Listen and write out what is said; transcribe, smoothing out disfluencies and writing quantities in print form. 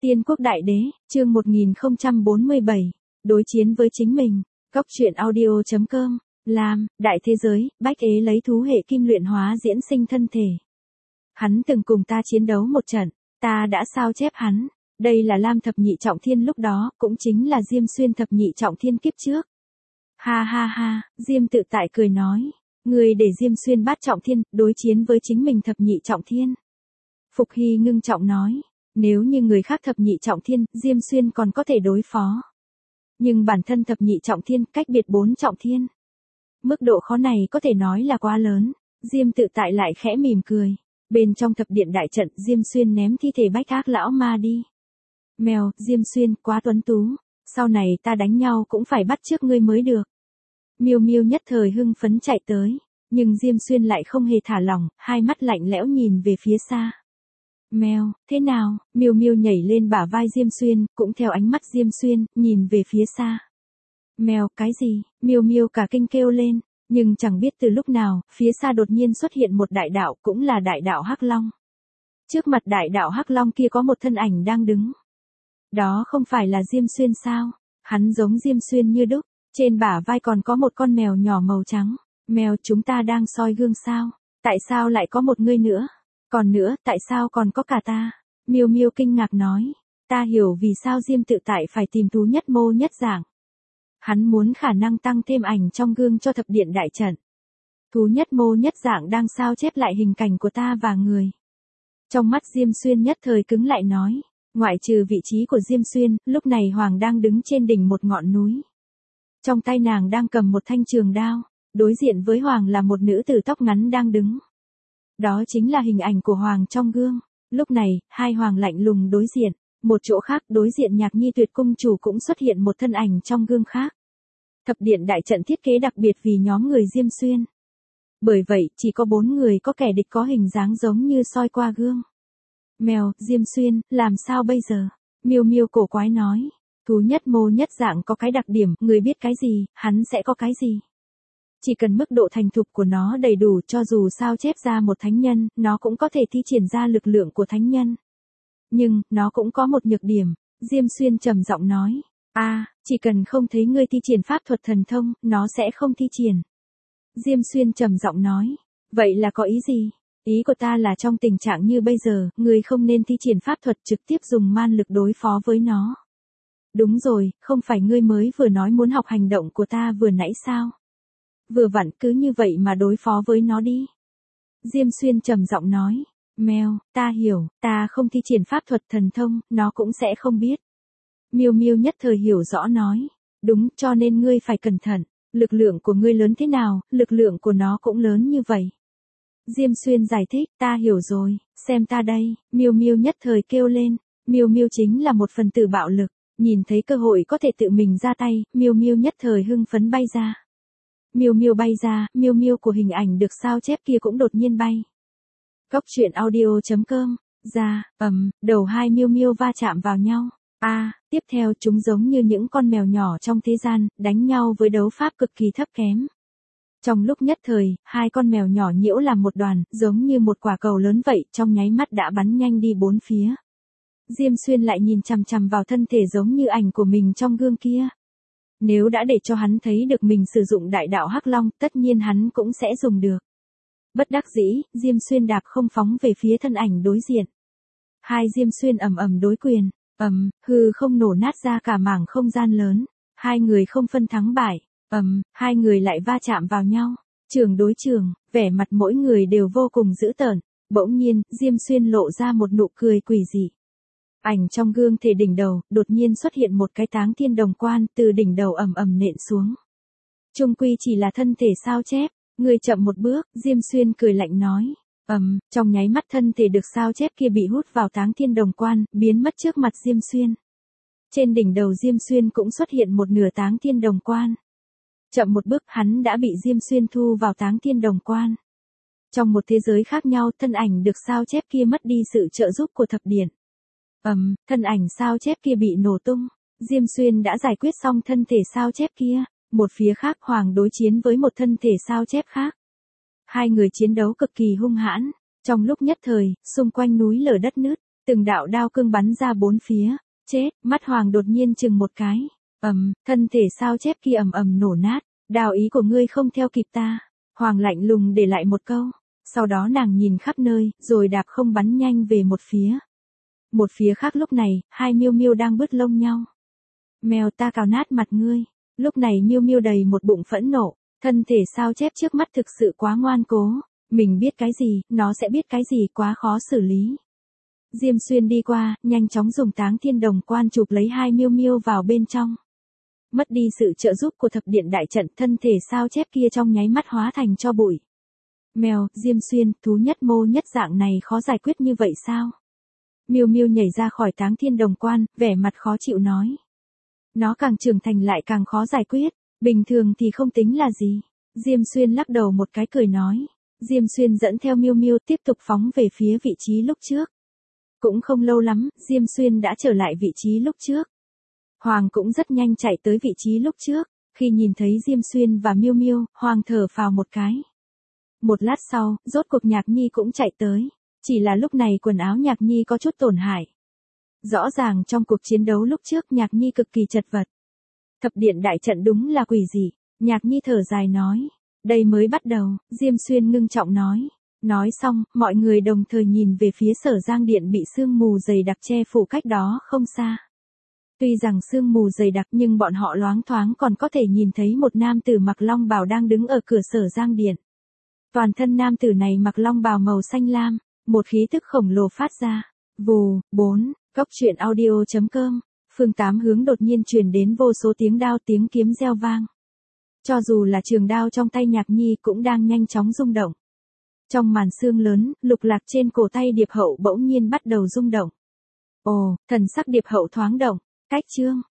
Tiên quốc đại đế, chương 1047, đối chiến với chính mình, Góc truyện audio.com, Lam, đại thế giới, Bách Ế lấy thú hệ kim luyện hóa diễn sinh thân thể. Hắn từng cùng ta chiến đấu một trận, ta đã sao chép hắn, đây là Lam thập nhị trọng thiên lúc đó, cũng chính là Diêm Xuyên thập nhị trọng thiên kiếp trước. Ha ha ha, Diêm tự tại cười nói, người để Diêm Xuyên bát trọng thiên, đối chiến với chính mình thập nhị trọng thiên. Phục Hy ngưng trọng nói, nếu như người khác thập nhị trọng thiên, Diêm Xuyên còn có thể đối phó. Nhưng bản thân thập nhị trọng thiên, cách biệt 4 trọng thiên. Mức độ khó này có thể nói là quá lớn, Diêm tự tại lại khẽ mỉm cười. Bên trong thập điện đại trận, Diêm Xuyên ném thi thể Bách Ác lão ma đi. Mèo, Diêm Xuyên, quá tuấn tú, sau này ta đánh nhau cũng phải bắt trước ngươi mới được. Miêu Miêu nhất thời hưng phấn chạy tới, nhưng Diêm Xuyên lại không hề thả lỏng, hai mắt lạnh lẽo nhìn về phía xa. Mèo, thế nào? Miêu Miêu nhảy lên bả vai Diêm Xuyên, cũng theo ánh mắt Diêm Xuyên, nhìn về phía xa. Mèo, cái gì? Miêu Miêu cả kinh kêu lên, nhưng chẳng biết từ lúc nào, phía xa đột nhiên xuất hiện một đại đạo, cũng là đại đạo Hắc Long. Trước mặt đại đạo Hắc Long kia có một thân ảnh đang đứng. Đó không phải là Diêm Xuyên sao? Hắn giống Diêm Xuyên như đúc, trên bả vai còn có một con mèo nhỏ màu trắng. Mèo, chúng ta đang soi gương sao? Tại sao lại có một ngươi nữa? Còn nữa, tại sao còn có cả ta? Miêu Miêu kinh ngạc nói, ta hiểu vì sao Diêm tự tại phải tìm Thú Nhất Mô Nhất Dạng. Hắn muốn khả năng tăng thêm ảnh trong gương cho thập điện đại trận. Thú Nhất Mô Nhất Dạng đang sao chép lại hình cảnh của ta và người. Trong mắt Diêm Xuyên nhất thời cứng lại nói, ngoại trừ vị trí của Diêm Xuyên, lúc này Hoàng đang đứng trên đỉnh một ngọn núi. Trong tay nàng đang cầm một thanh trường đao, đối diện với Hoàng là một nữ tử tóc ngắn đang đứng. Đó chính là hình ảnh của Hoàng trong gương. Lúc này, hai Hoàng lạnh lùng đối diện. Một chỗ khác đối diện Nhạc Nhi Tuyệt Cung chủ cũng xuất hiện một thân ảnh trong gương khác. Thập điện đại trận thiết kế đặc biệt vì nhóm người Diêm Xuyên. Bởi vậy, chỉ có 4 người có kẻ địch có hình dáng giống như soi qua gương. Mèo, Diêm Xuyên, làm sao bây giờ? Miêu Miêu cổ quái nói. Thú Nhất Mô Nhất Dạng có cái đặc điểm, người biết cái gì, hắn sẽ có cái gì. Chỉ cần mức độ thành thục của nó đầy đủ, cho dù sao chép ra một thánh nhân, nó cũng có thể thi triển ra lực lượng của thánh nhân. Nhưng, nó cũng có một nhược điểm, Diêm Xuyên trầm giọng nói. Chỉ cần không thấy ngươi thi triển pháp thuật thần thông, nó sẽ không thi triển. Diêm Xuyên trầm giọng nói. Vậy là có ý gì? Ý của ta là trong tình trạng như bây giờ, ngươi không nên thi triển pháp thuật trực tiếp dùng man lực đối phó với nó. Đúng rồi, không phải ngươi mới vừa nói muốn học hành động của ta vừa nãy sao? Vừa vặn cứ như vậy mà đối phó với nó đi. Diêm Xuyên trầm giọng nói. Mèo, ta hiểu, ta không thi triển pháp thuật thần thông, nó cũng sẽ không biết. Miêu Miêu nhất thời hiểu rõ nói. Đúng, cho nên ngươi phải cẩn thận. Lực lượng của ngươi lớn thế nào, lực lượng của nó cũng lớn như vậy. Diêm Xuyên giải thích, ta hiểu rồi, xem ta đây. Miêu Miêu nhất thời kêu lên. Miêu Miêu chính là một phần tử bạo lực. Nhìn thấy cơ hội có thể tự mình ra tay, Miêu Miêu nhất thời hưng phấn bay ra. Miêu Miêu bay ra, Miêu Miêu của hình ảnh được sao chép kia cũng đột nhiên bay. Góc truyện audio.com, ra, đầu hai Miêu Miêu va chạm vào nhau. Tiếp theo chúng giống như những con mèo nhỏ trong thế gian, đánh nhau với đấu pháp cực kỳ thấp kém. Trong lúc nhất thời, hai con mèo nhỏ nhiễu làm một đoàn, giống như một quả cầu lớn vậy, trong nháy mắt đã bắn nhanh đi bốn phía. Diêm Xuyên lại nhìn chằm chằm vào thân thể giống như ảnh của mình trong gương kia. Nếu đã để cho hắn thấy được mình sử dụng đại đạo Hắc Long, tất nhiên hắn cũng sẽ dùng được. Bất đắc dĩ, Diêm Xuyên đạp không phóng về phía thân ảnh đối diện. Hai Diêm Xuyên ầm đối quyền, hư không nổ nát ra cả mảng không gian lớn. Hai người không phân thắng bại, hai người lại va chạm vào nhau. Trường đối trường, vẻ mặt mỗi người đều vô cùng dữ tợn. Bỗng nhiên, Diêm Xuyên lộ ra một nụ cười quỷ dị. Ảnh trong gương thể đỉnh đầu, đột nhiên xuất hiện một cái táng thiên đồng quan, từ đỉnh đầu nện xuống. Chung quy chỉ là thân thể sao chép, người chậm một bước, Diêm Xuyên cười lạnh nói. Trong nháy mắt thân thể được sao chép kia bị hút vào táng thiên đồng quan, biến mất trước mặt Diêm Xuyên. Trên đỉnh đầu Diêm Xuyên cũng xuất hiện một nửa táng thiên đồng quan. Chậm một bước, hắn đã bị Diêm Xuyên thu vào táng thiên đồng quan. Trong một thế giới khác nhau, thân ảnh được sao chép kia mất đi sự trợ giúp của thập điện. Thân ảnh sao chép kia bị nổ tung. Diêm Xuyên đã giải quyết xong thân thể sao chép kia. Một phía khác Hoàng đối chiến với một thân thể sao chép khác. Hai người chiến đấu cực kỳ hung hãn. Trong lúc nhất thời, xung quanh núi lở đất nứt. Từng đạo đao cương bắn ra bốn phía. Chết, mắt Hoàng đột nhiên chừng một cái. Thân thể sao chép kia ầm ầm nổ nát. Đao ý của ngươi không theo kịp ta. Hoàng lạnh lùng để lại một câu. Sau đó nàng nhìn khắp nơi, rồi đạp không bắn nhanh về một phía. Một phía khác lúc này, hai miêu miêu đang bứt lông nhau. Mèo ta cào nát mặt ngươi. Lúc này miêu miêu đầy một bụng phẫn nộ. Thân thể sao chép trước mắt thực sự quá ngoan cố. Mình biết cái gì, nó sẽ biết cái gì, quá khó xử lý. Diêm Xuyên đi qua, nhanh chóng dùng Táng Thiên Đồng Quan chụp lấy hai miêu miêu vào bên trong. Mất đi sự trợ giúp của thập điện đại trận, thân thể sao chép kia trong nháy mắt hóa thành tro bụi. Mèo, Diêm Xuyên, thú nhất mô nhất dạng này khó giải quyết như vậy sao? Miêu miêu nhảy ra khỏi Táng Thiên Đồng Quan, vẻ mặt khó chịu nói. Nó càng trưởng thành lại càng khó giải quyết, bình thường thì không tính là gì. Diêm Xuyên lắc đầu một cái cười nói. Diêm Xuyên dẫn theo miêu miêu tiếp tục phóng về phía vị trí lúc trước. Cũng không lâu lắm, Diêm Xuyên đã trở lại vị trí lúc trước. Hoàng cũng rất nhanh chạy tới vị trí lúc trước. Khi nhìn thấy Diêm Xuyên và miêu miêu, Hoàng thở phào một cái. Một lát sau, rốt cuộc Nhạc Nhi cũng chạy tới. Chỉ là lúc này quần áo Nhạc Nhi có chút tổn hại. Rõ ràng trong cuộc chiến đấu lúc trước Nhạc Nhi cực kỳ chật vật. Thập điện đại trận đúng là quỷ dị. Nhạc Nhi thở dài nói. Đây mới bắt đầu, Diêm Xuyên ngưng trọng nói. Nói xong, mọi người đồng thời nhìn về phía Sở Giang Điện bị sương mù dày đặc che phủ cách đó không xa. Tuy rằng sương mù dày đặc nhưng bọn họ loáng thoáng còn có thể nhìn thấy một nam tử mặc long bào đang đứng ở cửa Sở Giang Điện. Toàn thân nam tử này mặc long bào màu xanh lam, một khí tức khổng lồ phát ra. Vù, 4, Cốc truyện audio.com, phương tám hướng đột nhiên truyền đến vô số tiếng đao tiếng kiếm reo vang. Cho dù là trường đao trong tay Nhạc Nhi cũng đang nhanh chóng rung động. Trong màn sương lớn, lục lạc trên cổ tay Điệp Hậu bỗng nhiên bắt đầu rung động. Ồ, thần sắc Điệp Hậu thoáng động, cách chương.